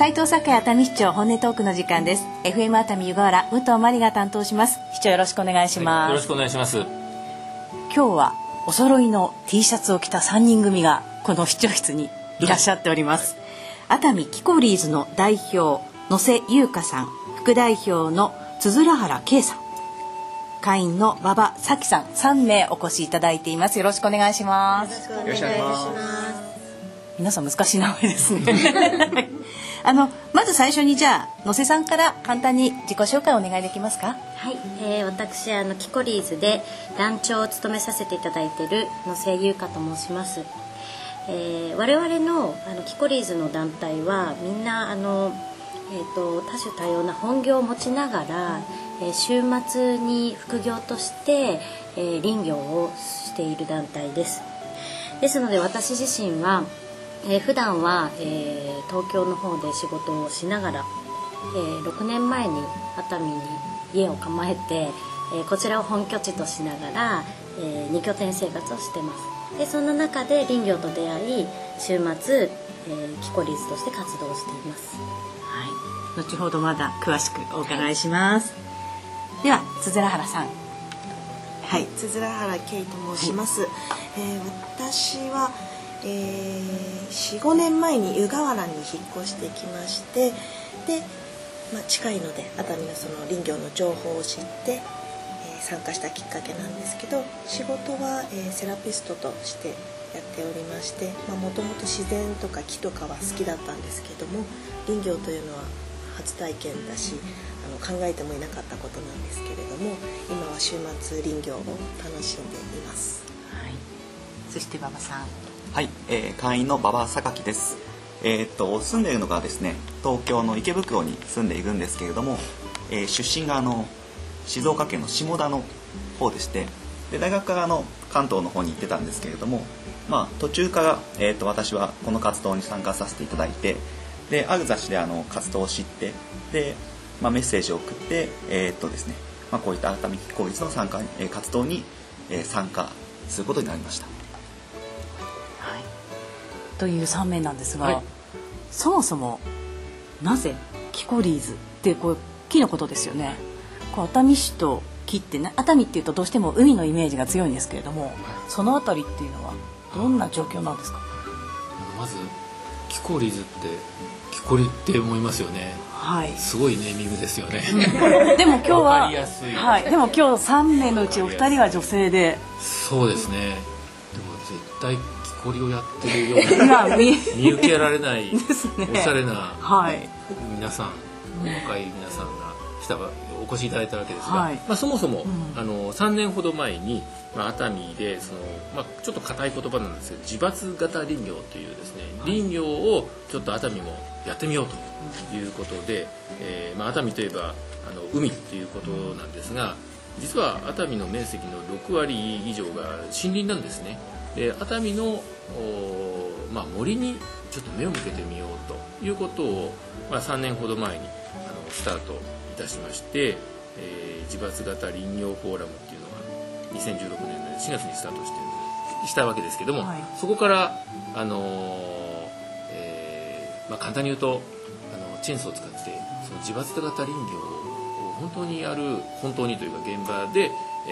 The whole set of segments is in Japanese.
斉藤栄熱海市長本音トークの時間です。 FM 熱海湯河原、武藤真理が担当します。市長よろしくお願いします。 よろしくお願いします。 今日はお揃いの T シャツを着た3人組がこの市長室にいらっしゃっております。熱海キコリーズの代表野瀬優香さん、副代表の鈴原圭さん、会員の馬場咲さん、3名お越しいただいています。よろしくお願いします。 よろしくお願いします。 皆さん難しい名前ですねまず最初にじゃあ野瀬さんから簡単に自己紹介をお願いできますか。 はい、私キコリーズで団長を務めさせていただいている野瀬優香と申します。我々のキコリーズの団体はみんな多種多様な本業を持ちながら、週末に副業として、林業をしている団体です。ですので私自身は、普段は、東京の方で仕事をしながら、6年前に熱海に家を構えて、こちらを本拠地としながら、2拠点生活をしてます。でそんな中で林業と出会い、週末、キコリーズとして活動しています。 はい、後ほどまだ詳しくお伺いします。では鈴原さん。 はい、鈴原圭と申します。私は、4、5年前に湯河原に引っ越してきまして、で、近いので熱海のその林業の情報を知って、参加したきっかけなんですけど、仕事は、セラピストとしてやっておりまして、もともと自然とか木とかは好きだったんですけども、林業というのは初体験だし、考えてもいなかったことなんですけれども、今は週末林業を楽しんでいます。 はい、そして馬場さん。 はい、会員の馬場榊です。住んでいるのがですね、東京の池袋に住んでいるんですけれども、出身が静岡県の下田の方でして、で大学から関東の方に行ってたんですけれども、途中から、私はこの活動に参加させていただいて、である雑誌で活動を知って、で、メッセージを送ってですね、こういった熱海キコリーズの活動に、参加することになりました。 はい、という3名なんですが、 はい、 そもそもなぜキコリーズってこう木のことですよね。こう熱海市と木ってね、熱海っていうとどうしても海のイメージが強いんですけれども、そのあたりっていうのはどんな状況なんですか。 まずキコリーズってキコリって思いますよね。 はい、 すごいネーミングですよねでも今日はわかりやすい、 はい、でも今日3名のうちお二人は女性で。 そうですね。でも絶対キコリをやってるような見受けられないですね、 おしゃれな皆さん、若い皆さんがお越しいただいたわけですが、 はい、 そもそも、3年ほど前に、熱海でちょっと硬い言葉なんですけど、自伐型林業というですね、林業をちょっと熱海もやってみようということで、熱海といえば海っていうことなんですが、実は熱海の面積の6割以上が森林なんですね。で熱海の森にちょっと目を向けてみようということを、3年ほど前にスタートいたしまして、自伐型林業フォーラムっていうのが2016年の4月にスタートしたわけですけども、はい、そこから簡単に言うとチェーンソーを使ってその自伐型林業を本当にというか現場で、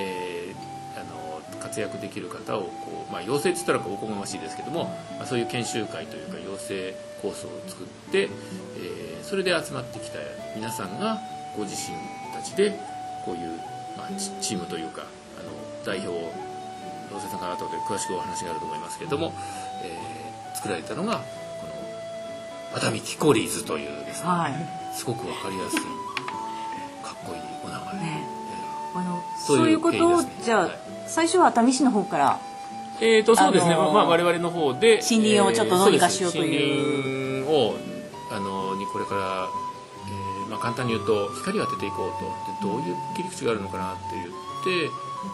活躍できる方を養成って言ったらおこがましいですけども、そういう研修会というか養成コースを作って、それで集まってきた皆さんがご自身たちでこういう、チームというか代表を野瀬さんから後で詳しくお話があると思いますけれども、作られたのがこの熱海キコリーズというですね、はい、すごくわかりやすいかっこいいお名前、 そういうことをじゃあ、最初は熱海市の方からそうですね、我々の方で森林をちょっとどうにかしようという、森林をにこれから、簡単に言うと光を当てていこうと、でどういう切り口があるのかなって言って、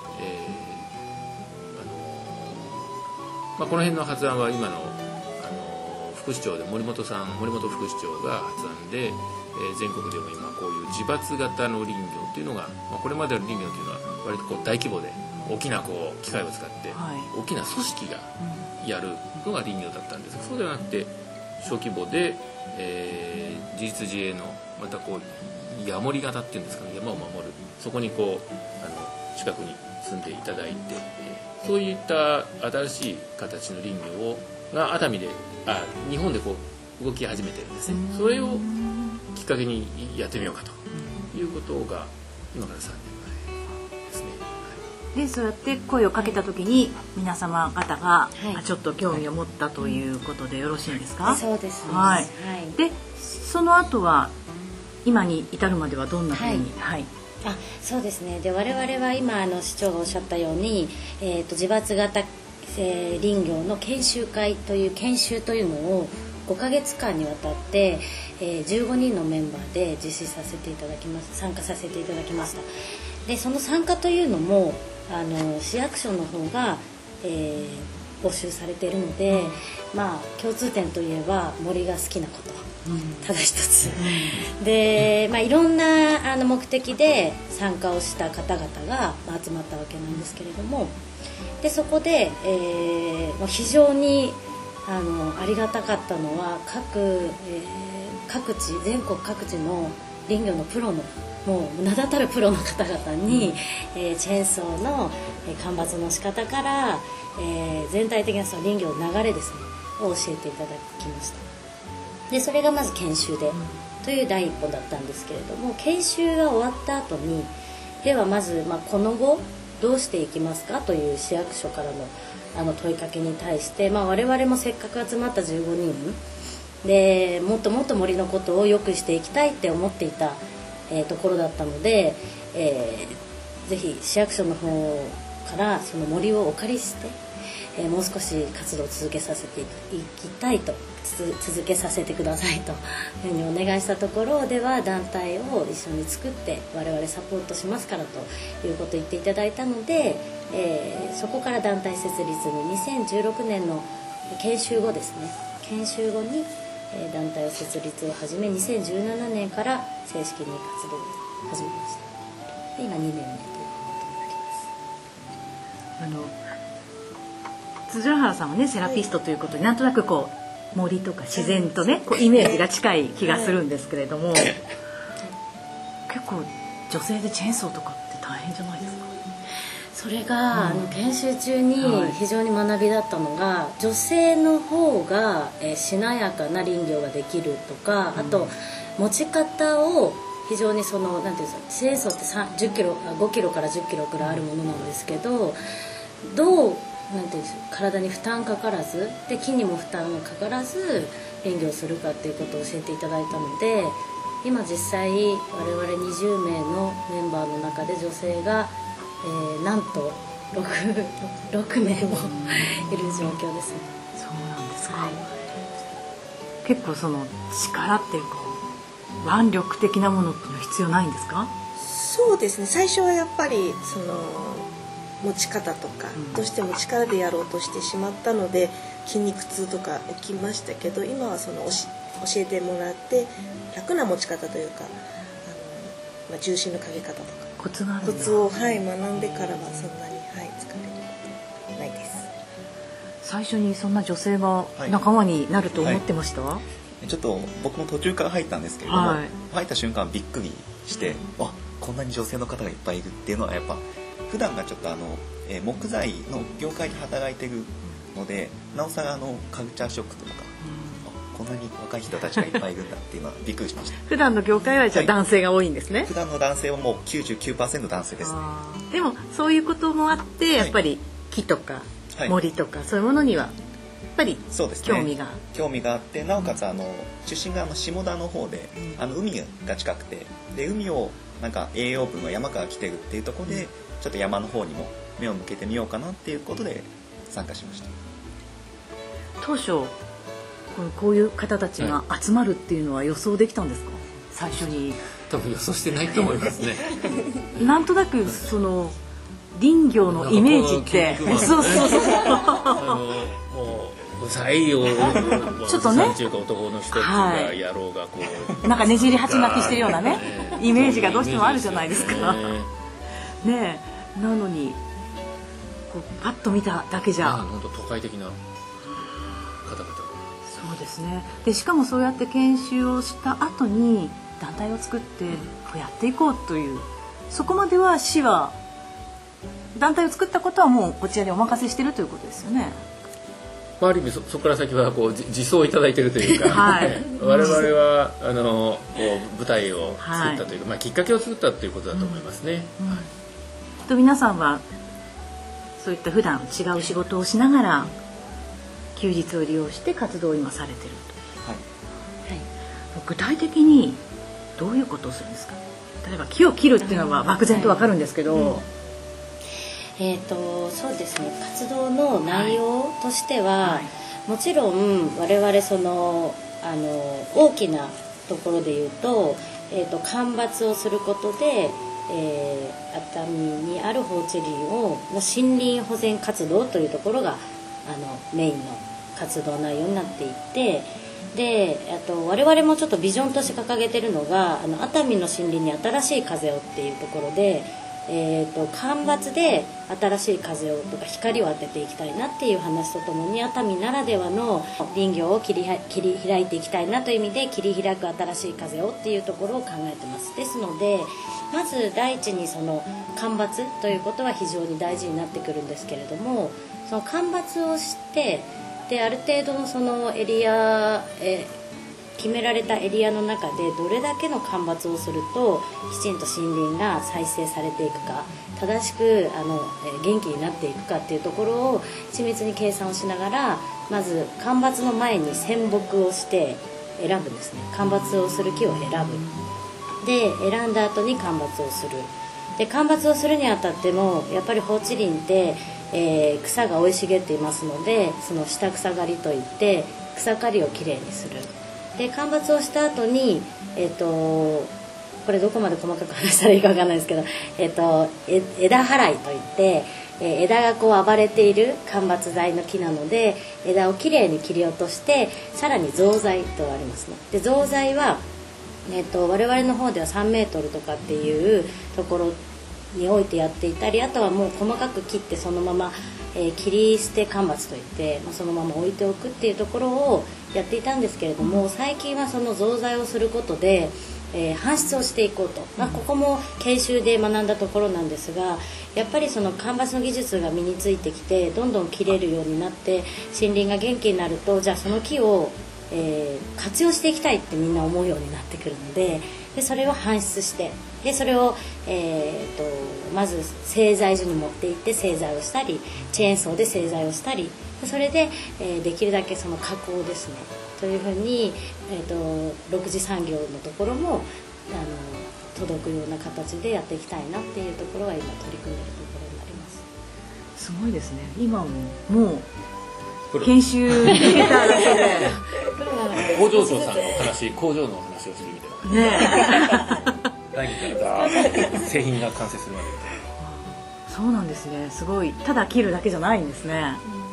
この辺の発案は今の、副市長で森本副市長が発案で、全国でも今こういう自伐型の林業っていうのが、これまでの林業っていうのは割とこう大規模で大きな機械を使って、大きな組織がやるのが林業だったんですが、そうではなくて小規模で、 自立自衛のまたこうヤモリ型っていうんですかね、山を守る、そこにこう近くに住んでいただいて、そういった新しい形の林業が熱海で日本でこう動き始めてるんですね。それをきっかけにやってみようかということが今から3年前ですね。 でそうやって声をかけた時に皆様方がはいちょっと興味を持ったということでよろしいんですか？ そうですね。 はいはいでその後は今に至るまではどんなふうに、はいそうですね。で我々は今市長がおっしゃったように、自伐型、林業の研修会という研修というのを5ヶ月間にわたって、15人のメンバーで実施させていただきます。参加させていただきました。でその参加というのも市役所の方が、募集されているので、まあ共通点といえば森が好きなこと。ただ一つ、で、いろんな目的で参加をした方々が集まったわけなんですけれども、でそこで、非常にありがたかったのは各地全国各地の林業のプロのもう名だたるプロの方々に、チェーンソーの間伐の仕方から、全体的なその林業の流れですねを教えていただきました。でそれがまず研修で、という第一歩だったんですけれども、研修が終わった後にではまず、この後どうしていきますかという市役所からの問いかけに対して、我々もせっかく集まった15人でもっともっと森のことを良くしていきたいって思っていた、ところだったので、ぜひ市役所の方からその森をお借りして、もう少し活動を続けさせていきたいと続けさせてくださいというふうにお願いしたところでは、団体を一緒に作って我々サポートしますからということを言っていただいたので、そこから団体設立に2016年の研修後ですね、研修後に団体を設立を始め、2017年から正式に活動を始めました。で今2年目ということになります。 辻原さんはねセラピストということで、なんとなくこう森とか自然とねこうイメージが近い気がするんですけれども、結構女性でチェーンソーとかって大変じゃないですか？ それが、研修中に非常に学びだったのが、女性の方が、しなやかな林業ができるとか、あと持ち方を非常になんていうんですか、チェーンソーって5キロから10キロくらいあるものなんですけど、どうなんていうんでしょう、体に負担かからずで木にも負担がかからず林業するかっていうことを教えていただいたので、今実際我々20名のメンバーの中で女性が、なんと 6名もいる状況ですね。 そうなんですか、 はい、 結構その力っていうか腕力的なものっていうのは必要ないんですか？ そうですね、最初はやっぱり持ち方とか、どうしても力でやろうとしてしまったので筋肉痛とか起きましたけど、今は教えてもらって楽な持ち方というか、重心のかけ方とかコツがあるんだ。 コツを、学んでからはそんなに、疲れることないです。 最初にそんな女性が仲間になると思ってました？ ちょっと僕も途中から入ったんですけれども、入った瞬間びっくりして、こんなに女性の方がいっぱいいるっていうのは、やっぱ普段がちょっと木材の業界で働いてるので、なおさらカルチャーショックというか、こんなに若い人たちがいっぱいいるんだっていうのはびっくりしました。 普段の業界はじゃあ男性が多いんですね。 普段の男性はもう 99% 男性ですね。 でもそういうこともあってやっぱり木とか森とかそういうものにはやっぱり興味があって、なおかつ出身が下田の方で、海が近くて、で海をなんか栄養分が山から来てるっていうところで、ちょっと山の方にも目を向けてみようかなっていうことで参加しました。 当初こういう方たちが集まるっていうのは予想できたんですか？最初に。 多分予想してないと思いますね。 なんとなく林業のイメージってそうもう不採用ちょっとね、 男の人がやろうがこう、 なんかねじり鉢巻きしてるようなねイメージがどうしてもあるじゃないですか。ねえ、なのにパッと見ただけじゃ本当都会的な方々。 そうですね。でしかもそうやって研修をした後に団体を作ってやっていこうという、そこまでは市は団体を作ったことはもうこちらでお任せしているということですよね。 ある意味そこから先はこう自走いただいているというか、 はい、 我々はこう舞台を作ったというか、きっかけを作ったということだと思いますね。 と皆さんはそういった普段違う仕事をしながら休日を利用して活動を今されていると、はい、具体的にどういうことをするんですか。例えば木を切るっていうのは漠然とわかるんですけど、 そうですね、活動の内容としては、もちろん我々大きなところで言うと、間伐をすることで、熱海にある放置林を森林保全活動というところがメインの活動内容になっていて、で我々もちょっとビジョンとして掲げてるのが熱海の森林に新しい風をっていうところで、間伐で新しい風をとか光を当てていきたいなっていう話とともに、熱海ならではの林業を切り開いていきたいなという意味で、切り開く新しい風をっていうところを考えてます。ですのでまず第一にその間伐ということは非常に大事になってくるんですけれども、その間伐をしてである程度のそのエリア、決められたエリアの中でどれだけの間伐をするときちんと森林が再生されていくか、正しく元気になっていくかっていうところを緻密に計算をしながら、まず間伐の前に選木をして選ぶんですね。間伐をする木を選ぶ。で選んだ後に間伐をする。で間伐をするにあたってもやっぱり放置林って、草が生い茂っていますので、その下草刈りといって草刈りをきれいにする。で間伐をした後に、これどこまで細かく話したらいいか分かんないですけど、枝払いといって、枝がこう暴れている間伐材の木なので、枝をきれいに切り落としてさらに増材とありますね。で増材は、我々の方では3メートルとかっていうところに置いてやっていたり、あとはもう細かく切ってそのまま、切り捨て間伐といって、そのまま置いておくっていうところをやっていたんですけれども、最近はその増材をすることで、搬出をしていこうと、ここも研修で学んだところなんですが、やっぱりその間伐の技術が身についてきてどんどん切れるようになって森林が元気になると、じゃあその木を、活用していきたいってみんな思うようになってくるので、それを搬出して、でそれを、まず製材所に持って行って製材をしたり、チェーンソーで製材をしたり、それで、できるだけその加工ですねというふうに、6次産業のところも届くような形でやっていきたいなっていうところが今取り組んでいるところになります。 すごいですね。今もう研修受けただけで工場長さんの話、工場の話をしてみて来月から製品が完成するまで。 そうなんですね。すごい。ただ切るだけじゃないんですね。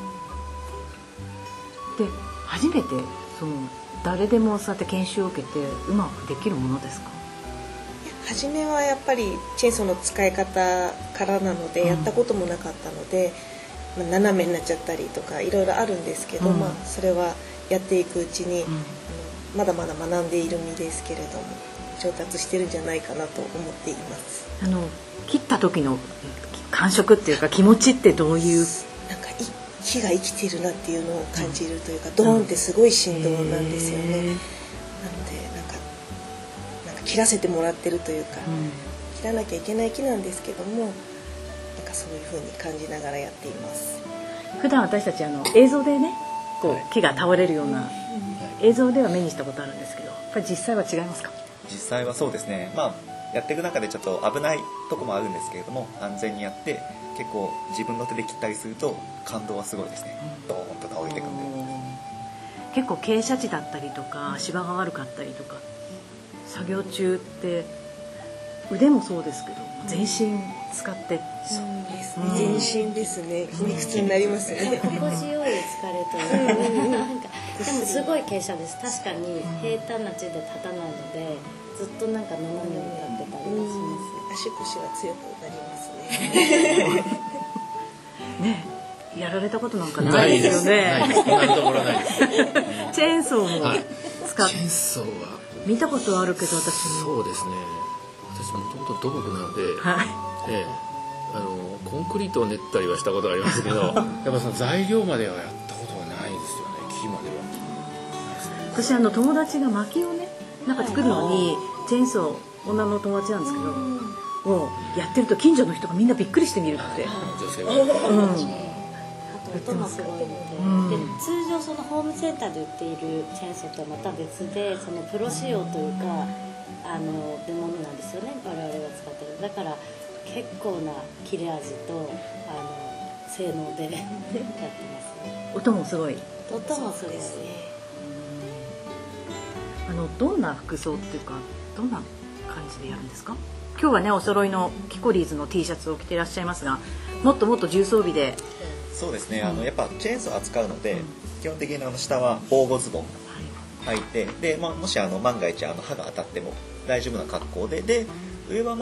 で初めて誰でもそうやって研修を受けてうまくできるものですか？ 初めはやっぱりチェーンソーの使い方からなので、やったこともなかったので、斜めになっちゃったりとかいろいろあるんですけど、それはやっていくうちに、まだまだ学んでいる身ですけれども上達してるんじゃないかなと思っています。 切った時の感触っていうか気持ちってどういう？ なんか木が生きてるなっていうのを感じるというか、ドーンってすごい振動なんですよね。なのでなんか切らせてもらってるというか、切らなきゃいけない木なんですけども、なんかそういう風に感じながらやっています。 普段私たち映像でね、こう木が倒れるような映像では目にしたことあるんですけど、やっぱり実際は違いますか？ 実際はそうですね。やっていく中でちょっと危ないとこもあるんですけれども、安全にやって結構自分の手で切ったりすると感動はすごいですね。ドーンと倒れていくんで。 結構傾斜地だったりとか芝が悪かったりとか、作業中って腕もそうですけど全身使って。 そうですね、全身ですね。筋肉痛になりますね。 心地よい疲れというか、なんかでもすごい傾斜です。確かに平坦な地で立たないので、ずっとなんか斜めに立ってたりはします。 足腰は強くなりますね。 ね、 やられたことなんかないですよね。 ないです。今のところないです。 チェーンソーも使っチェーンソーは見たことあるけど私も。 そうですね。私もともと土木なので、 はい。 コンクリートを練ったりはしたことがありますけど、やっぱその材料まではやったことはないですよね。木までは。 私友達が薪をねなんか作るのにチェーンソー女の友達なんですけど、もうやってると近所の人がみんなびっくりして見るって。 女性は。 あと音もすごいので、で通常そのホームセンターで売っているチェーンソーとはまた別でそのプロ仕様というか出物なんですよね、我々が使ってる。だから結構な切れ味と性能でやってますね。 音もすごい。 音もすごいですね。 どんな服装っていうかどんな感じでやるんですか？今日はねお揃いのキコリーズの T シャツを着ていらっしゃいますが、もっともっと重装備で。 そうですね、やっぱチェーンソー扱うので、基本的に下は防護ズボン履いて、で、もし万が一刃が当たっても大丈夫な格好で、上は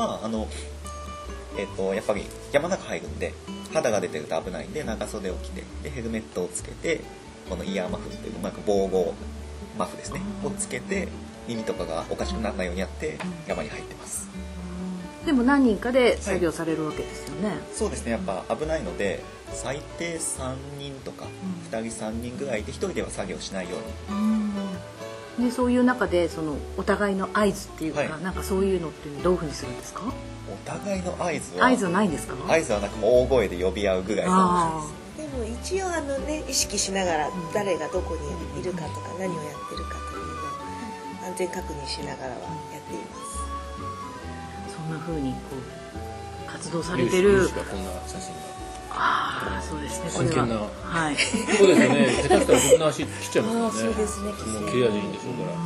やっぱり山の中入るんで肌が出てると危ないんで長袖を着て、でヘルメットをつけて、このイヤーマフっていう防護マフですねをつけて、耳とかがおかしくならないようにやって山に入ってます。 でも何人かで作業されるわけですよね。 そうですね、やっぱ危ないので最低3人とか2人3人ぐらいで1人では作業しないように。 でそういう中でお互いの合図っていうか、なんかそういうのってどういうふうにするんですか？ お互いの合図はないんですか？ 合図はなくも大声で呼び合うぐらいの。 でも一応意識しながら誰がどこにいるかとか何をやってるかというのを安全確認しながらはやっています。 そんな風に活動されてる。 こんな写真が。 そうですね。 真剣な。 はい。 そうですよね。下手したら僕の足切っちゃいますよね。 そうですね。 もう切れ味いいんでしょうから。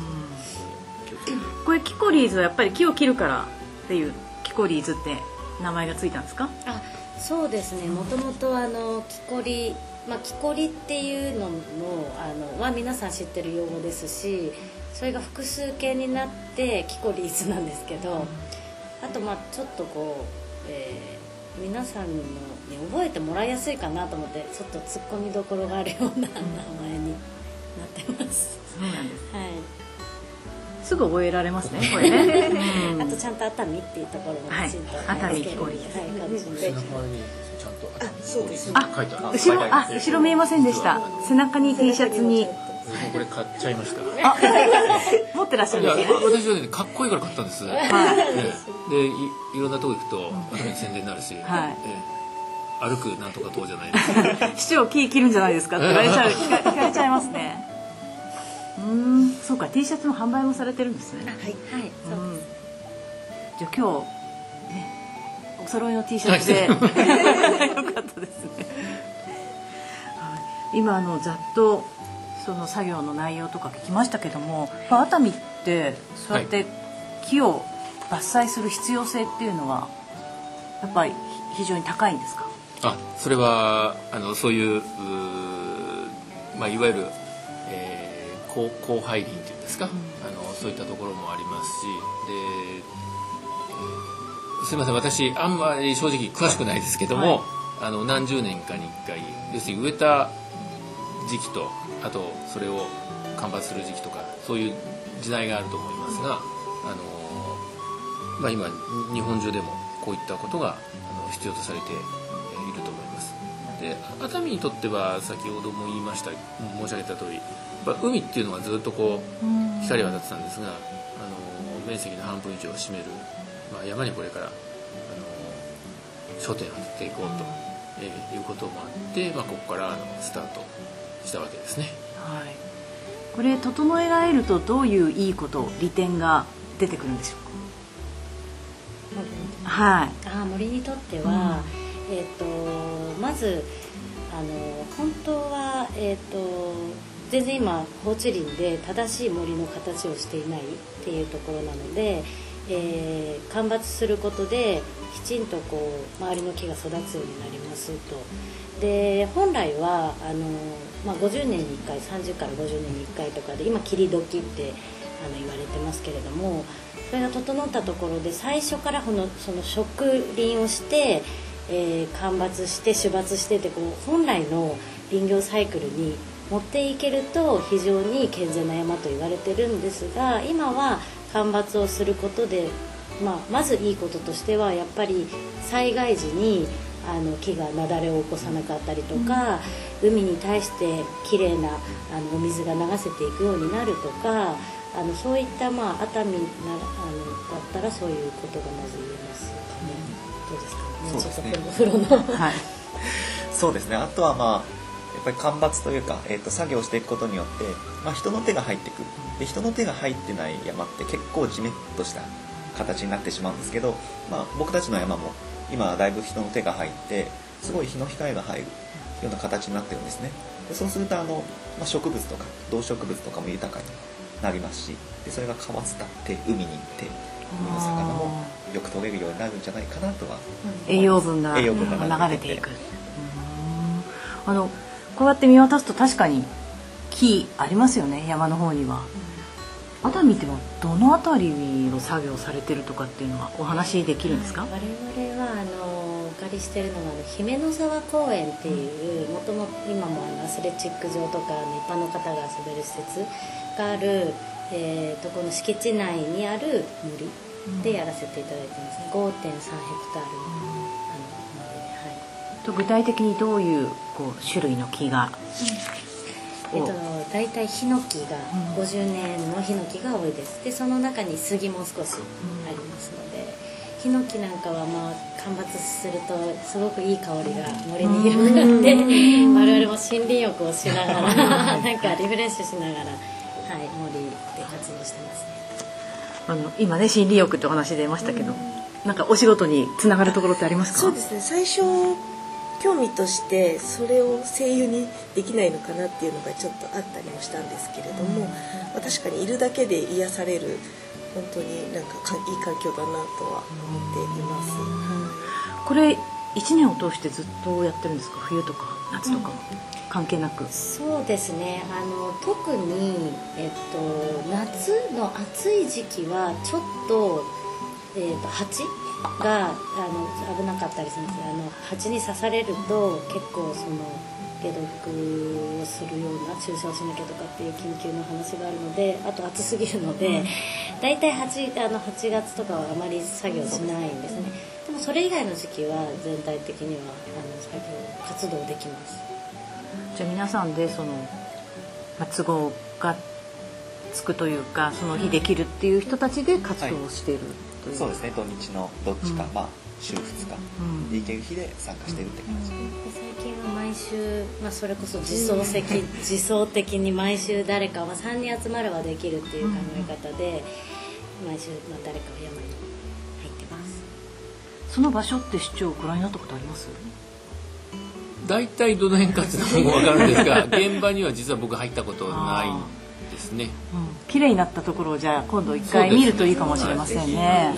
これキコリーズはやっぱり木を切るからっていうキコリーズって名前がついたんですか？ そうですね。もともと木こり、木こりっていうのもは皆さん知ってる用語ですし、それが複数形になってキコリーズなんですけど、あとちょっと皆さんに覚えてもらいやすいかなと思ってちょっとツッコミどころがあるような名前になってます。 そうなんです。 はい。 すぐ覚えられますねこれね。 あとちゃんと熱海っていうところもきちんと熱海キコリーズ。 感じで。 背中にちゃんとそうですね。 書いてある。 後ろ見えませんでした。背中に T シャツに。 これ買っちゃいました。 持ってらっしゃるんですね。 私はねかっこいいから買ったんです。でいろんなとこ行くと宣伝になるし、歩くなんとか党じゃないです。 市長木切るんじゃないですかって聞かれちゃいますね。そうか T シャツの販売もされてるんですね。 はい、そうです。 じゃあ今日ねお揃いの T シャツでよかったですね。今ざっとその作業の内容とか聞きましたけども、熱海ってそうやって木を伐採する必要性っていうのはやっぱり非常に高いんですか？ それはそういういわゆる広廃林っていうんですか、そういったところもありますし、ですいません私あんまり正直詳しくないですけども、何十年かに1回要するに植えた時期とあとそれを間伐する時期とかそういう時代があると思いますが、今日本中でもこういったことが必要とされていると思います。で熱海にとっては先ほども申し上げた通り海っていうのはずっと光が当たってたんですが面積の半分以上を占める、山にこれから焦点を当てていこうということもあって、ここからスタートしたわけですね。 はい、これ整えられるとどういういいこと利点が出てくるんでしょうか？はい。 森にとっては、まず本当は全然今放置林で正しい森の形をしていないっていうところなので、間伐することできちんと周りの木が育つようになりますと。で本来は50年に1回30から50年に1回とかで今切り時って言われてますけれども、それが整ったところで最初からその植林をして、 間伐して種伐してってこう本来の林業サイクルに持っていけると非常に健全な山と言われてるんですが、今は間伐をすることで、まずいいこととしてはやっぱり災害時に木が雪崩を起こさなかったりとか、海に対してきれいなお水が流せていくようになるとか、そういった熱海だったらそういうことがまず言えますね。どうですかね。 そうですね。 ちょっとお風呂のはい。 そうですね。あとはやっぱり間伐というか、作業していくことによって、人の手が入ってくる。で、人の手が入ってない山って結構ジメッとした形になってしまうんですけど、僕たちの山も今はだいぶ人の手が入ってすごい日の光が入るような形になってるんですね。でそうすると植物とか動植物とかも豊かになりますし、でそれが川伝って海に行って海の魚もよく取れるようになるんじゃないかなとは、 栄養分が流れていく。こうやって見渡すと確かに木ありますよね、山の方には。熱海ってはどの辺りの作業されてるとかっていうのはお話できるんですか？ 我々はお借りしてるのが姫野沢公園っていう、もともと今もアスレチック場とか一般の方が遊べる施設がある、とこの敷地内にある森でやらせていただいてますね。 5.3 ヘクタールの具体的にどういう種類の木が、 だいたいヒノキが50年のヒノキが多いです。でその中に杉も少しありますので、ヒノキなんかは間伐するとすごくいい香りが森に広がって、我々も森林浴をしながらなんかリフレッシュしながら、森で活動してますね。 今ね森林浴ってお話出ましたけど、なんかお仕事につながるところってありますか？ そうですね、最初興味としてそれを声優にできないのかなっていうのがちょっとあったりもしたんですけれども、確かにいるだけで癒される本当になんかいい環境だなとは思っています。 これ1年を通してずっとやってるんですか？冬とか夏とか関係なく。 そうですね、特に、夏の暑い時期はちょっと、蜂が危なかったりするんです。蜂に刺されると結構解毒をするような注射をしなきゃとかっていう緊急の話があるので、あと暑すぎるので、だいたい8月とかはあまり作業しないんですね。でもそれ以外の時期は全体的には作業活動できます。 じゃあ皆さんで都合がつくというか、その日できるっていう人たちで活動をしているという、 そうですね、土日のどっちか、週2日で行ける日で参加しているって感じで、 最近は毎週、それこそ自走的に毎週誰かは3人集まればできるっていう考え方で、毎週誰かは山に入ってます。 その場所って出張ご覧になったことあります？ 大体どの辺かっていうのも分かるんですが現場には実は僕入ったことないんですね。 綺麗になったところをじゃあ今度一回見るといいかもしれませんね。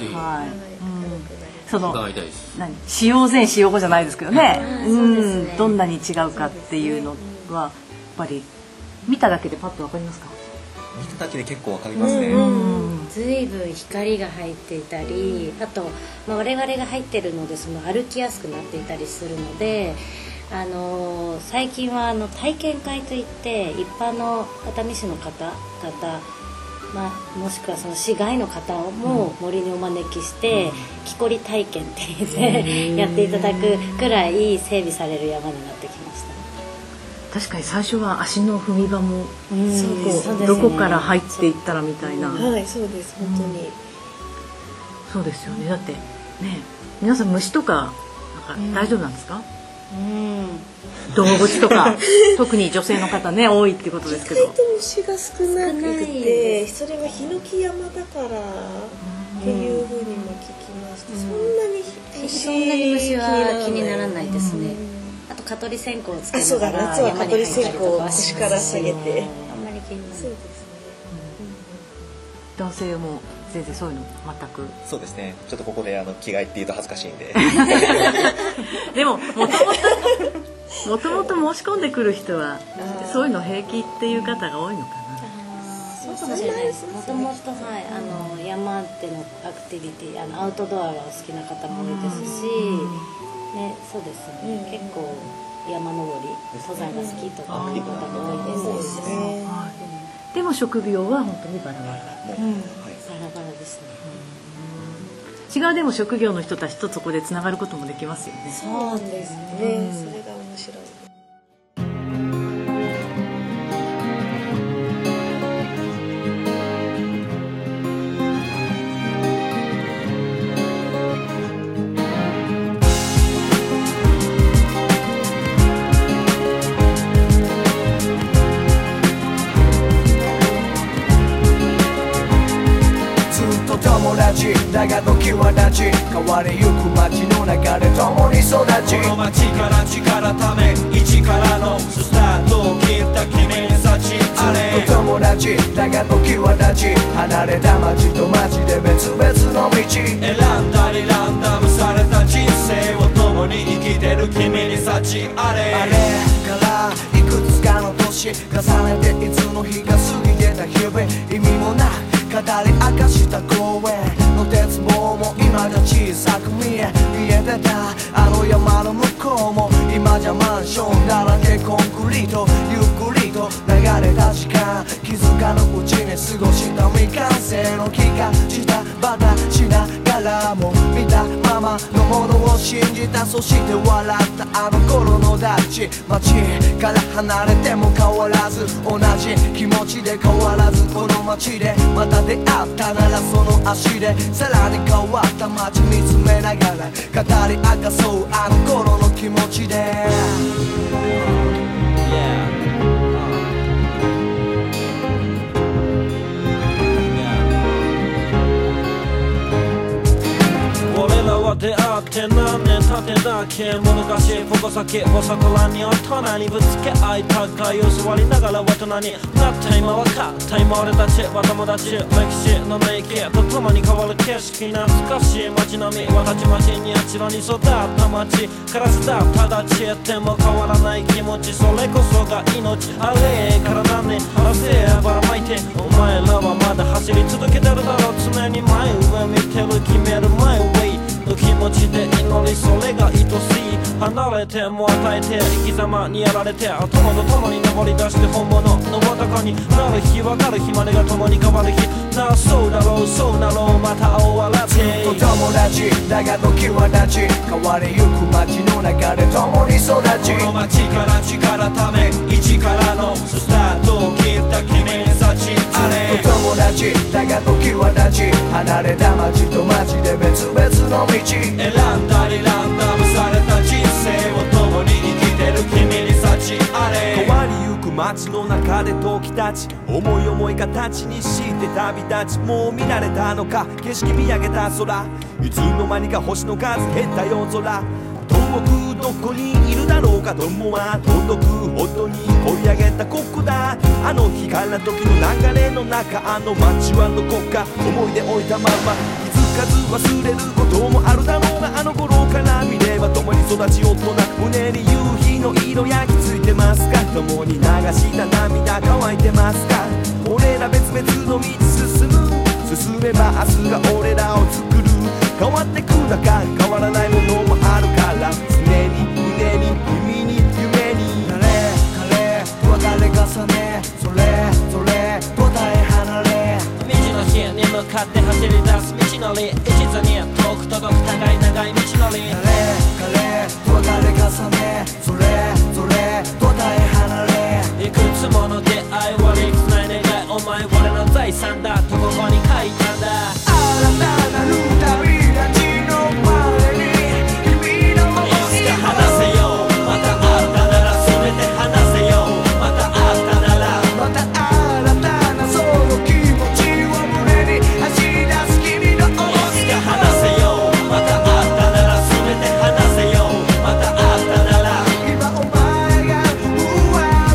使用前使用後じゃないですけどね、どんなに違うかっていうのはやっぱり見ただけでパッと分かりますか？ 見ただけで結構分かりますね。 随分光が入っていたり、あと、我々が入ってるので歩きやすくなっていたりするので、最近は体験会といって一般の熱海市の方々、もしくは市外の方も森にお招きして木こり体験って言ってやっていただくくらい整備される山になってきました。 確かに最初は足の踏み場もどこから入っていったらみたいな。 はいそうです本当に、 そうですよね。だってね、皆さん虫とか大丈夫なんですか？動物とか特に女性の方ね多いってことですけど、 意外と虫が少なくて、それはヒノキ山だからっていうふうにも聞きました。そんなに虫は気にならないですね。あと蚊取り線香をつけながら夏は蚊取り線香を腰から下げて、 あんまり気にならない。 そうですね。 男性も全然そういうの全く。 そうですね。ちょっとここで着替えって言うと恥ずかしいんででももともと申し込んでくる人はそういうの平気っていう方が多いのかな。 そうかもしれないです。もともと山でのアクティビティ、アウトドアがお好きな方も多いですし、 ね、そうですね、結構山登り登山が好きとかいう方も多いですし、 でも職業は本当にバラバラ、 バラバラですね。 違うでも職業の人たちとそこでつながることもできますよね。 そうですね、それが面白い。 だが時は立ち変わりゆく街の中で共に育ち、この街から力ため一からのスタートを切った君に幸あれ、ずっと友達だが時は立ち離れた街と街で別々の道、選んだりランダムされた人生を共に生きてる君に幸あれ、あれからいくつかの年重ねていつの日が過ぎてた日々、意味もなく語り明かした公園の鉄棒も今じゃ小さく見えてたあの山の向こうも今じゃマンションだらけコンクリート、ゆっくりと流れた時間気づかぬうちに過ごした未完成の気がしたバカしながらも見たままのものを信じた、そして笑ったあの頃のダッチ、街から離れても変わらず同じ気持ちで変わらずこの街でまた出会ったならその足でさらに変わった街見つめながら語り明かそうあの頃の気持ちで、俺らは出会って何年経てだっけ、もどかしい矛先をそこらに大人にぶつけ合い高いを座りながら大人になった今分かった今俺たちは友達、歴史の名家と共に変わる景色懐かしい街並みはたちまちにあちらに育った街からスターただちへっても変わらない気持ち、それこそが命あれから何年汗ばらまいてお前らはまだ走り続けてるだろう、常に前上見てる決める前上の気持ちで祈りそれが愛しい、離れても与えて生き様にやられて友と共に登り出して本物の男になる日分かる日までが共に変わる日な、そうだろうそうなろうまた終わらずずっと友達だが時は立ち変わりゆく街の中で共に育ち、この街から力ため一からのスタートを切った君に幸あれ、ずっと友達だが時は立ち離れた街と街で別々の道、選んだりランダムされた人生を共に生きてる君に幸あれ、変わりゆく街の中で時たち思い思い形にして旅立ち、もう見慣れたのか景色見上げた空、いつの間にか星の数減った夜空、遠くどこにいるだろうか友は届くほどに追い上げたここだ、あの日から時の流れの中あの街はどこか思い出置いたまま気づかず忘れることもあるだろうが、あの頃から見れば共に育ち大人胸に夕日の色焼き付いてますか、共に流した涙乾いてますか、俺ら別々の道進めば明日が俺らを作る、変わってく中変わらないものもあるから常に胸に耳に夢に誰彼別れ重ねそれぞれ答え離れ未知の日に向かって走り出す道のり一途に遠く届く高い長い道のり誰彼別れ重ねそれぞれ答え離れいくつもの出会いをリつないでお前俺の財産だとここに書いたんだ、新たなる旅立ちの前に君の想いを話せよまたあったなら全て話せよまたあったならまた新たなその気持ちを胸に走り出す君の想いを話せよまたあったなら全て話せよまたあったなら今お前が不安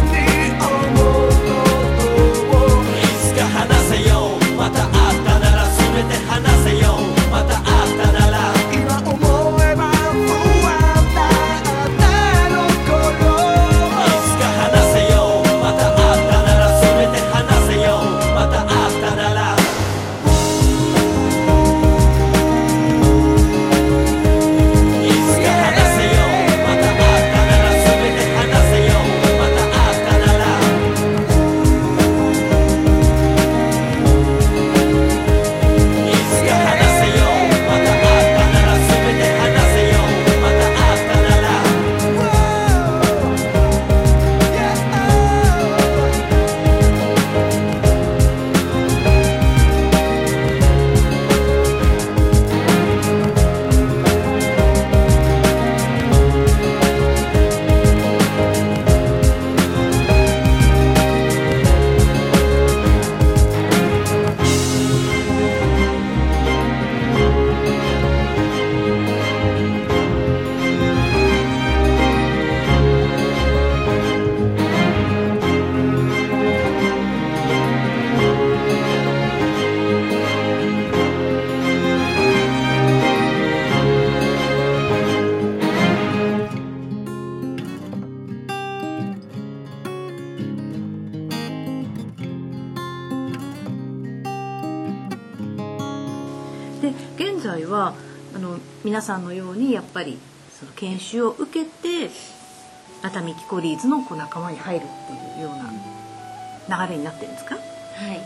で現在は皆さんのようにやっぱりその研修を受けて熱海キコリーズの仲間に入るっていうような流れになってるんですか？ はい、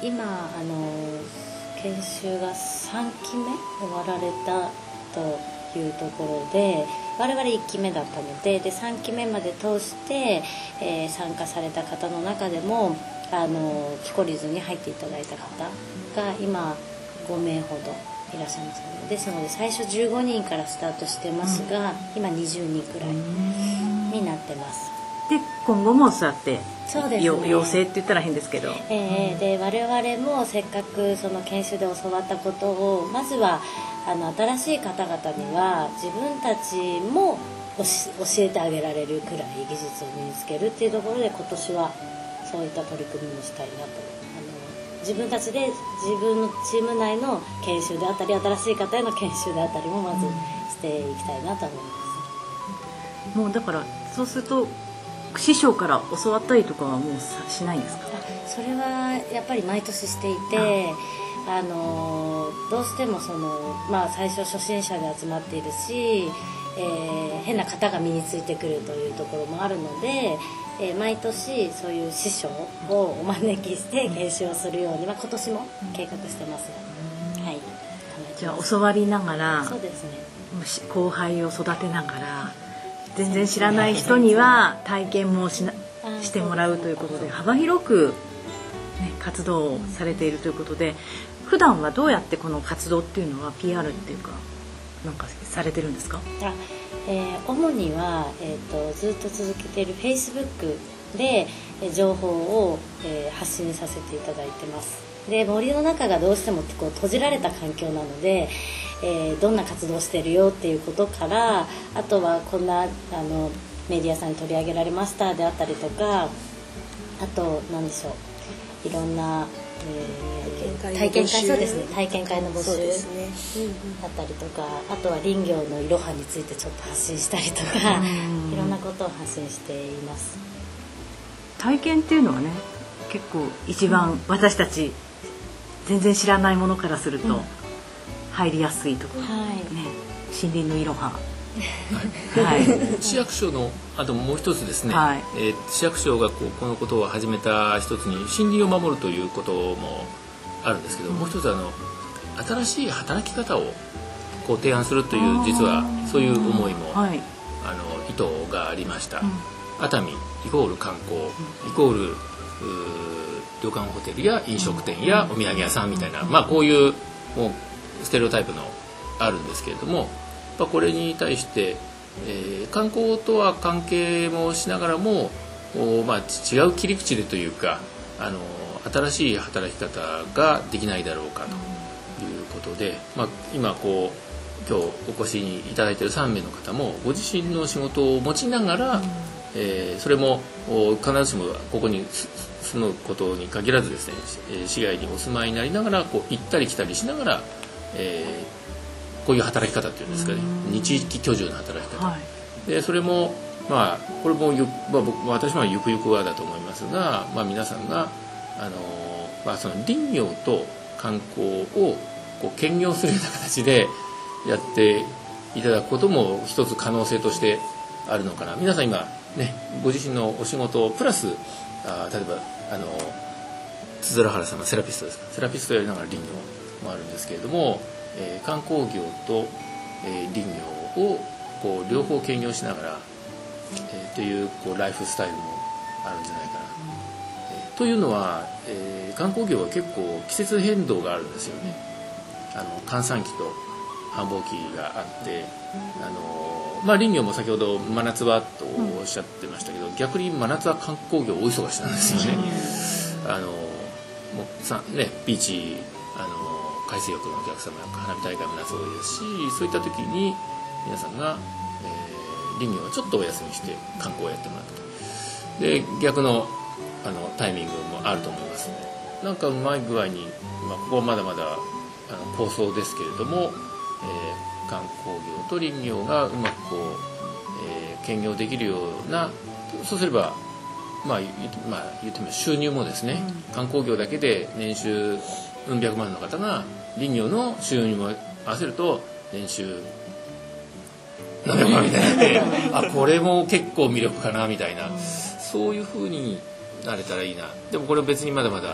今研修が3期目終わられたというところで、我々1期目だったので、3期目まで通して、参加された方の中でもキコリーズに入っていただいた方が今5名ほどいらっしゃいますので、ですので最初15人からスタートしてますが、今20人くらいになってます。 で今後もそうやってそうですね、 養成って言ったら変ですけど、 で我々もせっかくその研修で教わったことをまずは新しい方々には自分たちも教えてあげられるくらい技術を身につけるっていうところで、今年はそういった取り組みもしたいなと。自分たちで自分のチーム内の研修であったり、新しい方への研修であったりもまずしていきたいなと思います。 もうだからそうすると師匠から教わったりとかはもうしないんですか？ それはやっぱり毎年していて、どうしても最初初心者で集まっているし、変な型が身についてくるというところもあるので、毎年そういう師匠をお招きして研修をするように、今年も計画してますが、はい、 じゃあ教わりながら、 そうですね、 後輩を育てながら全然知らない人には体験もしてもらうということで、幅広く、活動をされているということで、普段はどうやってこの活動っていうのは PR っていうかなんかされてるんですか？ 主には、ずっと続けている Facebook で情報を、発信させていただいてます。で森の中がどうしても閉じられた環境なので、どんな活動をしてるよっていうことから、あとはこんなメディアさんに取り上げられましたであったりとか、あと何でしょう、いろんな、体験会、そうですね、体験会の募集だったりとか、あとは林業のいろはについてちょっと発信したりとか、いろんなことを発信しています。 体験っていうのはね、結構一番私たち全然知らないものからすると入りやすいところ、森林のいろは市役所のあともう一つですね、 はい、 市役所がこのことを始めた一つに森林を守るということもあるんですけど、もう一つ新しい働き方を提案するという実はそういう思いも、意図がありました。熱海イコール観光、イコール旅館ホテルや飲食店やお土産屋さんみたいな、こういうもうステレオタイプのあるんですけれども、これに対して、観光とは関係もしながらも、違う切り口でというか新しい働き方ができないだろうかということで、今今日お越しいただいている3名の方もご自身の仕事を持ちながら、それも必ずしもここに住むことに限らずですね、市外にお住まいになりながら行ったり来たりしながら、こういう働き方っていうんですかね、日域居住の働き方、でそれもこれも私はゆくゆくはだと思いますが、皆さんがその林業と観光を兼業するような形でやっていただくことも一つ可能性としてあるのかな。皆さん今ね、ご自身のお仕事プラス例えばつづらはらさんはセラピストですから、セラピストやりながら林業もあるんですけれども、観光業と、林業を両方兼業しながら、というライフスタイルもあるんじゃないかな、というのは、観光業は結構季節変動があるんですよね。閑散期と繁忙期があって、林業も先ほど真夏はとおっしゃってましたけど、逆に真夏は観光業大忙しなんですよね。もうビーチ海水浴のお客様や花火大会も夏多いですし、そういった時に皆さんが、林業はちょっとお休みして観光をやってもらったと。で逆のタイミングもあると思いますので、なんかうまい具合に、ここはまだまだ構想ですけれども、観光業と林業がうまく兼業できるような、そうすれば言ってみれば収入もですね、観光業だけで年収うん百万の方が林業の収入も合わせると年収何百万みたいになってこれも結構魅力かなみたいな、そういう風になれたらいいな。でもこれ別にまだまだ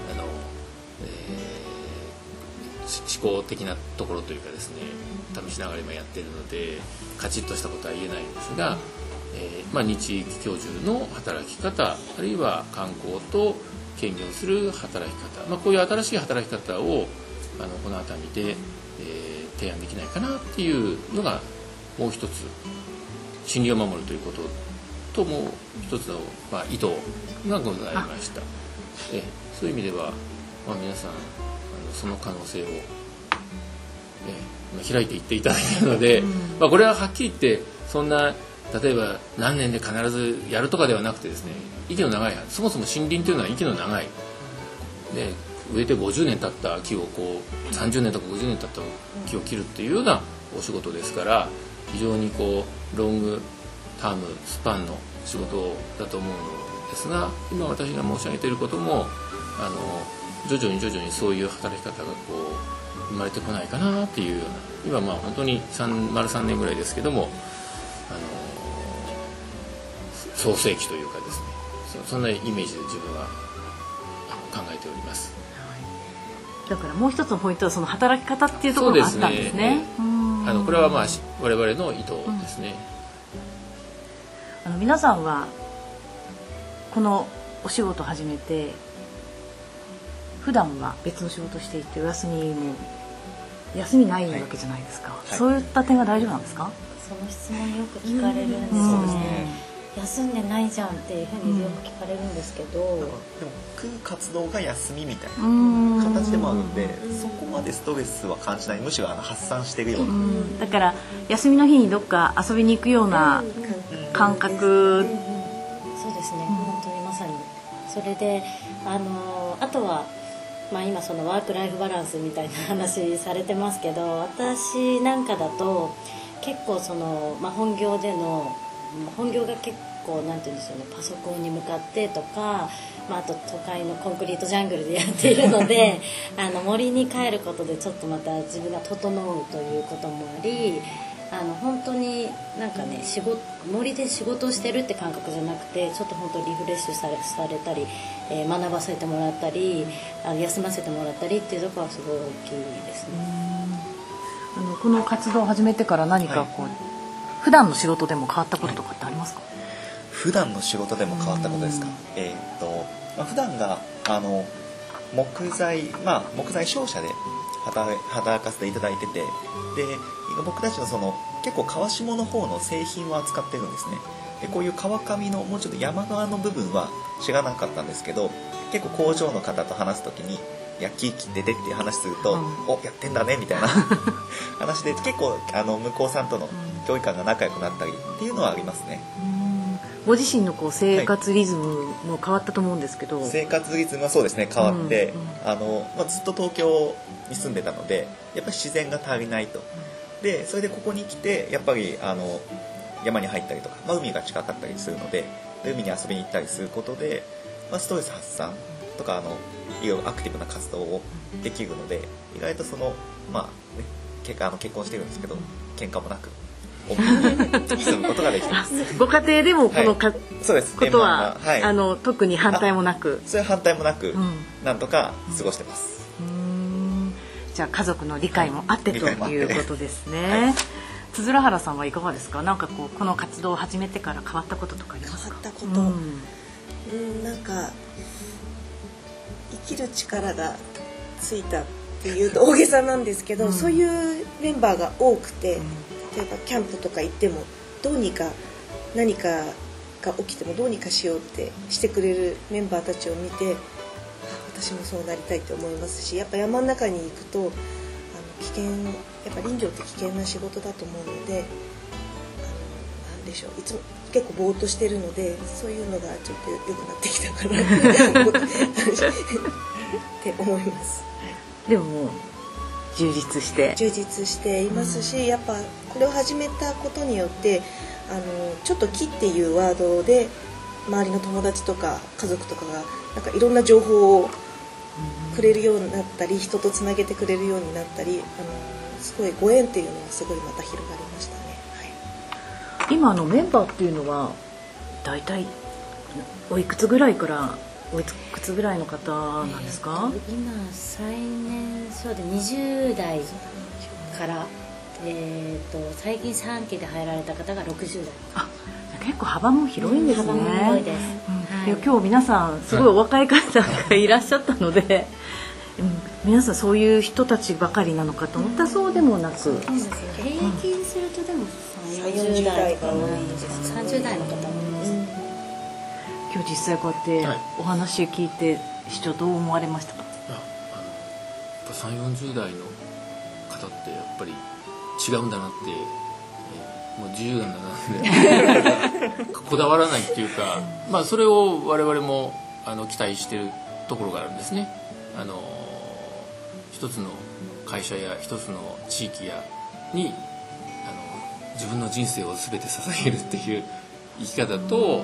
思考的なところというかですね、試しながら今やってるのでカチッとしたことは言えないんですが、日地域居住の働き方、あるいは観光と兼業する働き方、こういう新しい働き方をこの熱海で、提案できないかなっていうのがもう一つ、森林を守るということともう一つの、意図がございました。そういう意味では、皆さんその可能性を、開いていっていただいているので、これははっきり言ってそんな例えば何年で必ずやるとかではなくてですね、息の長い、そもそも森林というのは息の長いで、植えて50年経った木を30年とか50年経った木を切るっていうようなお仕事ですから、非常にロングタームスパンの仕事だと思うのですが、今私が申し上げていることも徐々にそういう働き方が生まれてこないかなっていうような、今本当に丸3年ぐらいですけども、創世期というかですね、そんなイメージで自分は考えております。 だからもう一つのポイントはその働き方っていうところがあったんですね。 これは我々の意図ですね。 皆さんはこのお仕事を始めて普段は別の仕事をしていて休みないわけじゃないですか、そういった点が大丈夫なんですか？ その質問よく聞かれるんですよね。休んでないじゃんっていうふうによく聞かれるんですけど、でも活動が休みみたいな形でもあるんで、そこまでストレスは感じない、むしろ発散してるような、 だから休みの日にどっか遊びに行くような感覚、 そうですね、本当にまさにそれであとは今そのワークライフバランスみたいな話されてますけど、私なんかだと結構その、本業が結構なんて言うんでしょうね、パソコンに向かってとか、あと都会のコンクリートジャングルでやっているので森に帰ることでちょっとまた自分が整うということもあり、本当になんかね、森で仕事をしてるって感覚じゃなくて、ちょっと本当リフレッシュされたり、学ばせてもらったり休ませてもらったりっていうところはすごい大きいですね。 この活動を始めてから何か普段の仕事でも変わったこととかってありますか？ 普段の仕事でも変わったことですか？普段が木材商社で働かせていただいてて、で僕たちの結構川下の方の製品を扱ってるんですね。でこういう川上のもうちょっと山側の部分は知らなかったんですけど、結構工場の方と話すときに木切っててっていう話すると、お、やってんだねみたいな話で、結構向こうさんとの距離感が仲良くなったりっていうのはありますね。 ご自身の生活リズムも変わったと思うんですけど、 生活リズムはそうですね、変わって、ずっと東京に住んでたので、やっぱり自然が足りないと。でそれでここに来てやっぱり山に入ったりとか、海が近かったりするので、海に遊びに行ったりすることで、ストレス発散とかいろいろアクティブな活動をできるので、意外と結婚してるんですけど喧嘩もなく住むことができてます。 ご家庭でもこのそうですことは、特に反対もなく、 そういう反対もなく、なんとか過ごしてます。 じゃあ家族の理解もあってということですね。つづらはらさんはいかがですか？なんかこの活動を始めてから変わったこととかありますか？ 変わったこと、なんか生きる力がついたっていうと大げさなんですけど、そういうメンバーが多くて、例えばキャンプとか行ってもどうにか何かが起きてもどうにかしようってしてくれるメンバーたちを見て、私もそうなりたいと思いますし、やっぱ山の中に行くと危険、やっぱ林業って危険な仕事だと思うので、なんでしょう、いつも結構ぼーっとしてるので、そういうのがちょっと良くなってきたかなって思います。 でも充実していますし、やっぱこれを始めたことによってちょっと木っていうワードで周りの友達とか家族とかがなんかいろんな情報をくれるようになったり、人とつなげてくれるようになったり、 すごいご縁っていうのはすごいまた広がりましたね。 今メンバーっていうのはだいたいおいくつぐらいからおいくつぐらいの方なんですか？ 今最年少で20代から、最近3期で入られた方が60代。 あ、結構幅も広いんですね。 幅も広いです、 いや今日皆さんすごいお若い方がいらっしゃったので、皆さんそういう人たちばかりなのかと思ったらそうでもなく、 そうですね、平均するとでも40代とか多いです30代の方も多いです、 今日実際こうやってお話聞いて市長どう思われましたか？ 3、40代の方ってやっぱり違うんだなって、もう自由なんだなってこだわらないっていうか、それを我々も期待してるところがあるんですね。一つの会社や一つの地域やに自分の人生を全て捧げるっていう生き方と、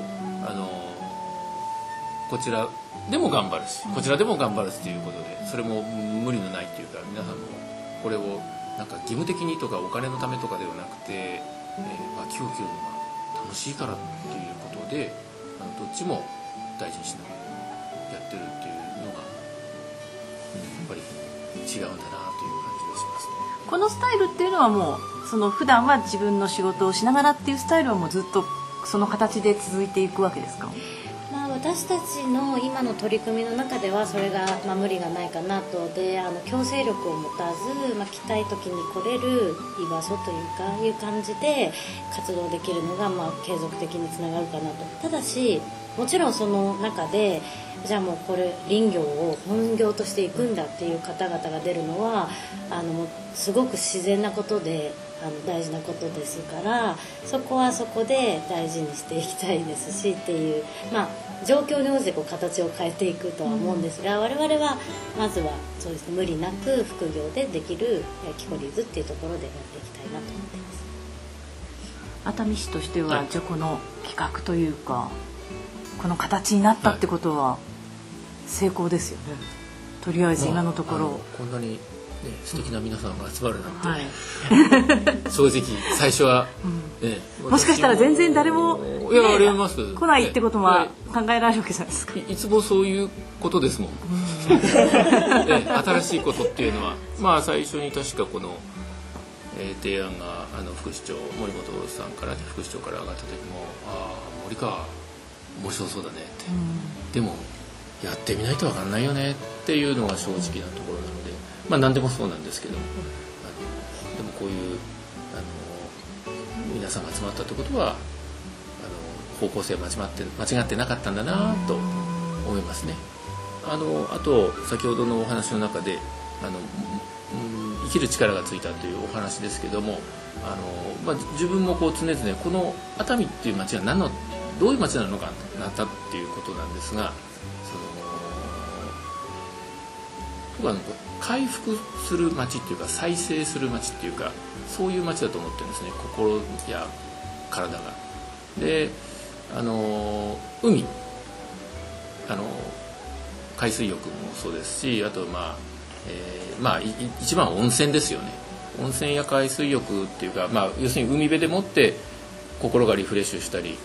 こちらでも頑張るしこちらでも頑張るっていうことで、それも無理のないっていうか、皆さんもこれをなんか義務的にとかお金のためとかではなくて、木を切るのが楽しいからっていうことでどっちも大事にしながらやってるっていうのが、やっぱり違うんだなという感じがしますね。 このスタイルっていうのはもうその普段は自分の仕事をしながらっていうスタイルはもうずっとその形で続いていくわけですか？ 私たちの今の取り組みの中ではそれが、無理がないかなと。で強制力を持たず、来たい時に来れる居場所という感じで活動できるのが、継続的につながるかなと。ただしもちろんその中でじゃあもうこれ林業を本業としていくんだっていう方々が出るのはもうすごく自然なことで大事なことですから、そこはそこで大事にしていきたいですしっていう、状況に応じて形を変えていくとは思うんですが、我々はまずはそうですね、無理なく副業でできるキコリーズっていうところでやっていきたいなと思っています。 熱海市としては、じゃあこの企画というかこの形になったってことは成功ですよね。とりあえず今のところ、 こんなに素敵な皆さんが集まるなんて、正直最初は、 もしかしたら全然誰も、 あります来ないってことも考えられるわけじゃないですか。 いつもそういうことですもん、新しいことっていうのは、最初に確かこの、提案が副市長森本さんから副市長から上がった時も森か面白そうだねって、でもやってみないと分かんないよねっていうのが正直なところなので、何でもそうなんですけども、でもこういう皆さんが集まったってことは方向性は間違ってなかったんだなと思いますね。あと先ほどのお話の中で生きる力がついたというお話ですけども、自分も常々この熱海っていう町はどういう町なのかなったっていうことなんですが、回復する町っていうか再生する町っていうか、そういう町だと思ってるんですね、心や体が。で海海水浴もそうですし、あと一番は温泉ですよね。温泉や海水浴っていうか、要するに海辺でもって心がリフレッシュしたり、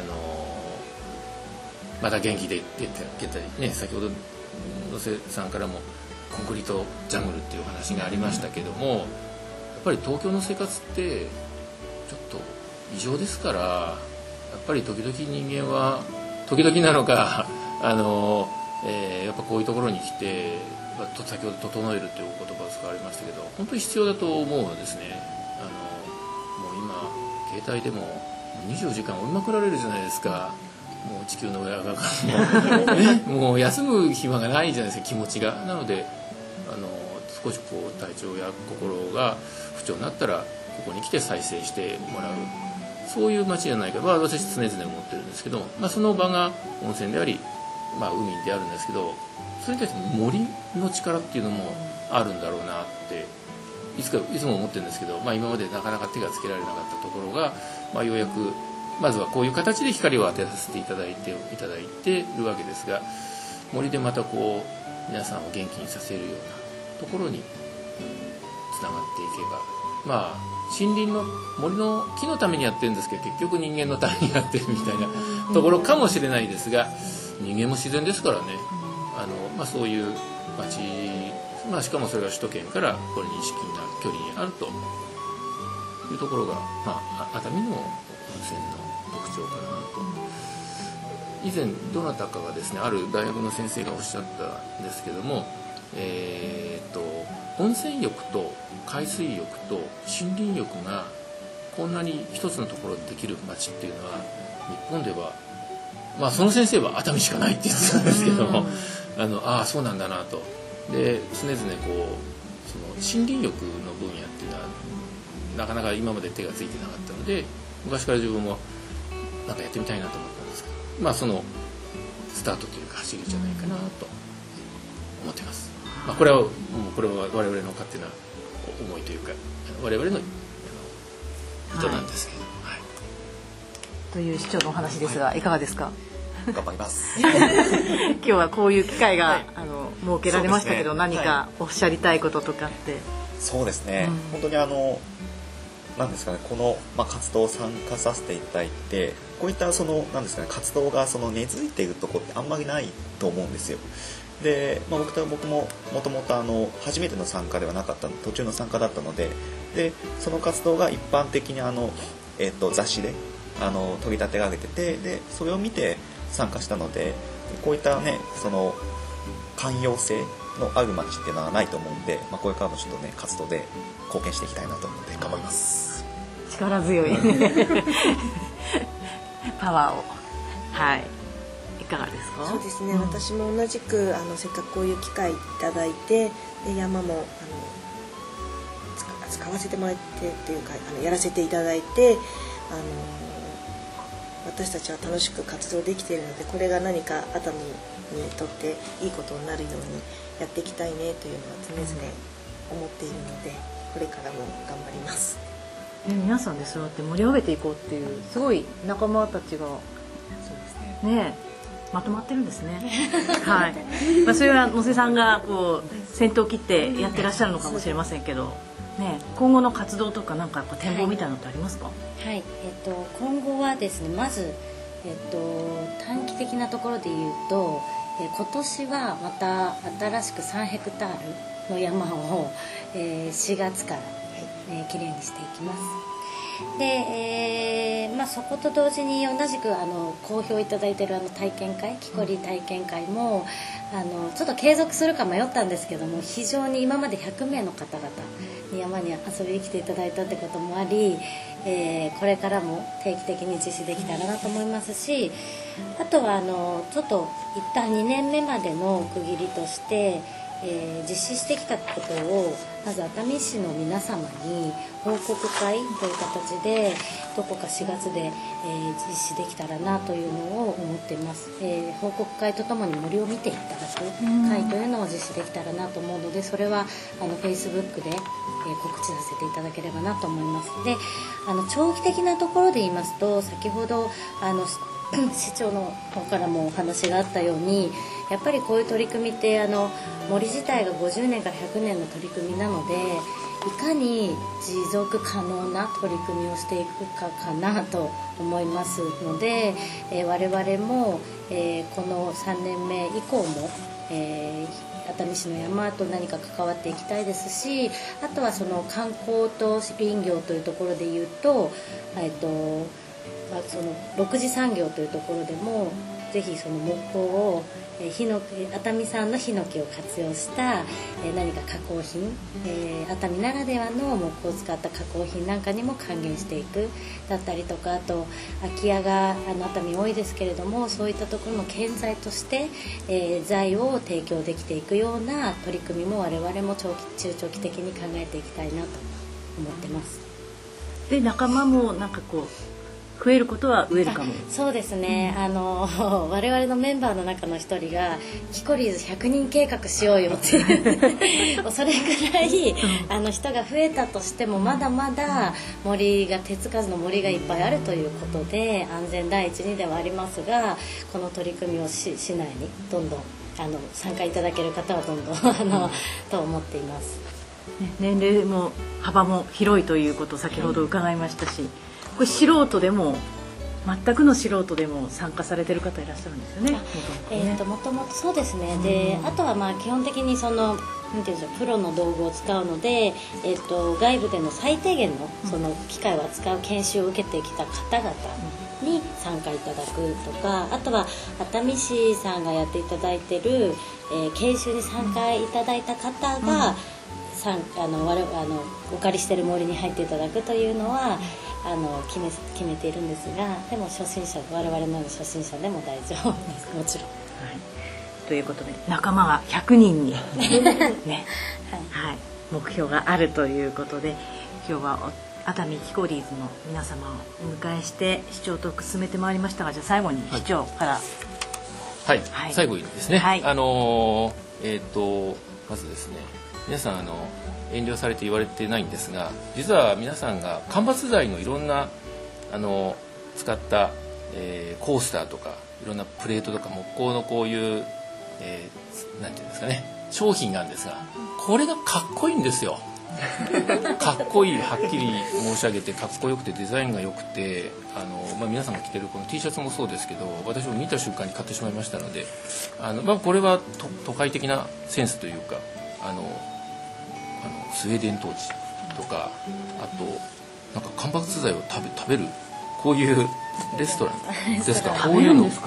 また元気で出たりね、先ほど野瀬さんからもコンクリートジャングルっていう話がありましたけども、やっぱり東京の生活ってちょっと異常ですから、やっぱり時々人間は時々なのかやっぱこういうところに来て、先ほど整えるという言葉を使われましたけど、本当に必要だと思うのですね。もう今携帯でも24時間追いまくられるじゃないですか。もう地球の親がもう休む暇がないじゃないですか、気持ちが。なので少し体調や心が不調になったらここに来て再生してもらう、そういう街じゃないか、私常々思ってるんですけど、その場が温泉であり、海であるんですけど、それに対して森の力っていうのもあるんだろうなっていつも思ってるんですけど、今までなかなか手がつけられなかったところが、ようやくまずはこういう形で光を当てさせていただいてるわけですが、森でまた皆さんを元気にさせるようなところにつながっていけば、まあ森林の森の木のためにやってるんですけど、結局人間のためにやってるみたいなところかもしれないですが、人間も自然ですからね、まあ、そういう町、まあ、しかもそれが首都圏からこれに至近な距離にあるというところが、まあ、熱海の温泉の特徴かなと。以前どなたかがですね、ある大学の先生がおっしゃったんですけども、温泉浴と海水浴と森林浴がこんなに一つのところでできる町っていうのは日本では、まあその先生は熱海しかないって言ってたんですけども、ああそうなんだなと。で常々こうその森林浴の分野っていうのはなかなか今まで手がついてなかったので、昔から自分もなんかやってみたいなと思ったんですけど、まあそのスタートというか走りじゃないかなと思ってます。まあ、これは我々の勝手な思いというか、我々の人なんですけど、はい、 という市長のお話ですが、いかがですか？ 頑張ります今日はこういう機会が、設けられましたけど、何かおっしゃりたいこととかって。 そうですね、本当になんですかね、この、活動を参加させていただいて、こういったなんですかね、活動が根付いているところってあんまりないと思うんですよ。で、僕ももともと初めての参加ではなかった、途中の参加だったので、その活動が一般的に雑誌で取り立てられてて、でそれを見て参加したので、こういったね、寛容性のある街っていうのはないと思うんで、これからもちょっとね、活動で貢献していきたいなと思って頑張ります。 力強いパワーを、はい、いかがですか？ そうですね、私も同じくせっかくこういう機会いただいて、で山も使わせてもらってっていうかやらせていただいて、私たちは楽しく活動できているので、これが何か熱海にとっていいことになるようにやっていきたいねというのは常々思っているので、これからも頑張ります。 皆さんでそうやって盛り上げていこうっていうすごい仲間たちがねまとまってるんですねはい、それは野瀬さんがこう先頭を切ってやってらっしゃるのかもしれませんけど、ね、今後の活動とかなんか展望みたいなのってありますか？ はい、今後はですね、まず、短期的なところで言うと、今年はまた新しく3ヘクタールの山を、4月から、きれいにしていきます。で、そこと同時に同じく好評いただいている体験会、木こり体験会もちょっと継続するか迷ったんですけども、非常に今まで100名の方々に山に遊びに来ていただいたってこともあり、これからも定期的に実施できたらなと思いますし、あとはちょっと一旦2年目までの区切りとして実施してきたことをまず熱海市の皆様に報告会という形でどこか4月で、実施できたらなというのを思っています。報告会とともに森を見ていただく会というのを実施できたらなと思うので、それはFacebook で、告知させていただければなと思います。で、長期的なところで言いますと、先ほど市長の方からもお話があったように、やっぱりこういう取り組みって森自体が50年から100年の取り組みなので、いかに持続可能な取り組みをしていくかかなと思いますので、我々も、この3年目以降も、熱海市の山と何か関わっていきたいですし、あとはその観光と林業というところでいうと、その6次産業というところでもぜひその木工を熱海産のヒノキを活用した何か加工品、熱海ならではの木工を使った加工品なんかにも還元していくだったりとか、あと空き家が熱海多いですけれども、そういったところの建材として、材を提供できていくような取り組みも我々も中長期的に考えていきたいなと思ってます。 で、仲間もなんかこう増えることはウェルカム。 そうですね、我々のメンバーの中の一人がキコリーズ100人計画しようよっていうそれぐらい人が増えたとしてもまだまだ手つかずの森がいっぱいあるということで、安全第一にではありますが、この取り組みを市内にどんどん参加いただける方はどんどんと思っています。 年齢も幅も広いということを先ほど伺いましたし、これ素人でも全くの素人でも参加されてる方いらっしゃるんですよね。 もともとそうですね。で、あとは基本的になんていうんでしょう、プロの道具を使うので、外部での最低限のその機械を扱う研修を受けてきた方々に参加いただくとか、あとは熱海市さんがやっていただいてる、研修に参加いただいた方が、お借りしてる森に入っていただくというのは決めているんですが、でも我々のような初心者でも大丈夫です、もちろん。 ということで仲間が100人に、ねはい、目標があるということで、今日は熱海キコリーズの皆様をお迎えして市長トーク進めてまいりましたが、じゃあ最後に市長から最後にですね、 はい、 まずですね、皆さん遠慮されて言われてないんですが、実は皆さんが間伐材のいろんな使った、コースターとかいろんなプレートとか木工のこういう、なんていうんですかね、商品があるんですが、これがかっこいいんですよ。かっこいい、はっきり申し上げてかっこよくてデザインが良くて、皆さんが着てるこの T シャツもそうですけど、私も見た瞬間に買ってしまいましたので、これは都会的なセンスというか、スウェーデントーチとか、あとなんか間伐材を食べるこういうレストランですか、こういうの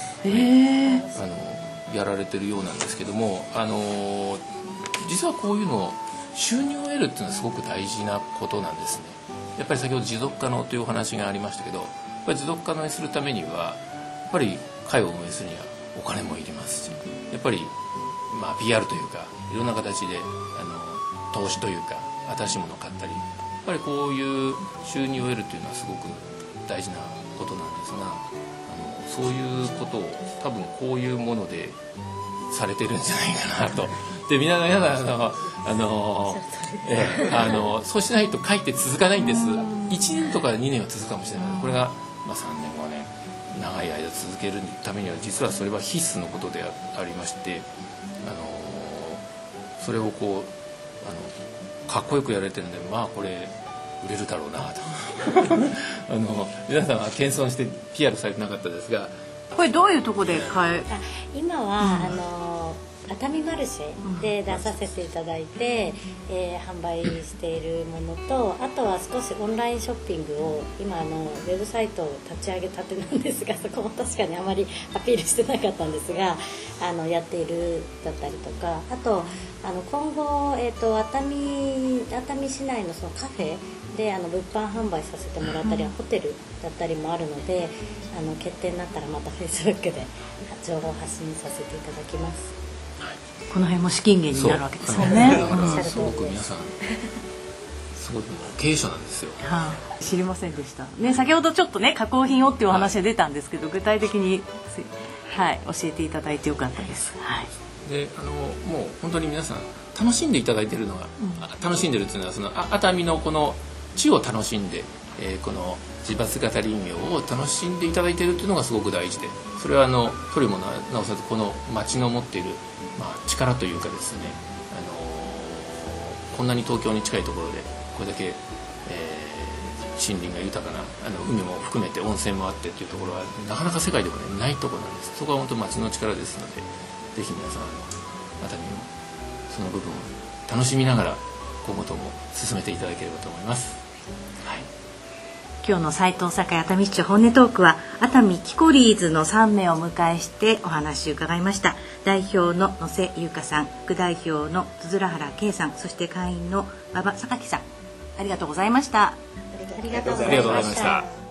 やられてるようなんですけども、実はこういうの収入を得るっていうのはすごく大事なことなんですね。やっぱり先ほど持続可能というお話がありましたけど、やっぱり持続可能にするためにはやっぱり会を運営するにはお金もいりますし、やっぱりPR というかいろんな形で投資というか新しいものを買ったり、やっぱりこういう収入を得るというのはすごく大事なことなんですが、そういうことを多分こういうものでされてるんじゃないかなと。で皆さんそうしないと書いて続かないんです。1年とか2年は続くかもしれない。これが、3年5年長い間続けるためには実はそれは必須のことでありまして、それをこうかっこよくやられてるんで、これ売れるだろうなと皆さんは謙遜して PR されてなかったですが、 これどういうところで買え今は、熱海マルシェで出させていただいて、販売しているものと、あとは少しオンラインショッピングを今ウェブサイトを立ち上げたてなんですが、そこも確かにあまりアピールしてなかったんですが、やっているだったりとか、あと今後、熱海市内のそのカフェで物販販売させてもらったり、ホテルだったりもあるので、決定になったらまた Facebook で情報発信させていただきます。 この辺も資金源になるわけですよね。 すごく皆さんすごく経営者なんですよ。 知りませんでしたね。先ほどちょっとね加工品をっていうお話が出たんですけど、具体的に教えていただいてよかったです。 でもう本当に皆さん楽しんでいただいているのが、楽しんでるっていうのはその熱海のこの地を楽しんで、この自伐型林業を楽しんでいただいているっていうのがすごく大事で、それはとりもなおさずこの町の持っている、力というかですね、こんなに東京に近いところでこれだけ、森林が豊かな海も含めて温泉もあってっていうところはなかなか世界でも、ないところなんです。そこは本当町の力ですので、ぜひ皆さん熱海のその部分を楽しみながら今後とも進めていただければと思います。 今日の斉藤栄熱海市長本音トークは熱海キコリーズの3名をお迎えしてお話を伺いました。代表の野瀬優香さん、副代表のつづらはらけいさん、そして会員の馬場榊さん、ありがとうございました。 ありがとうございました。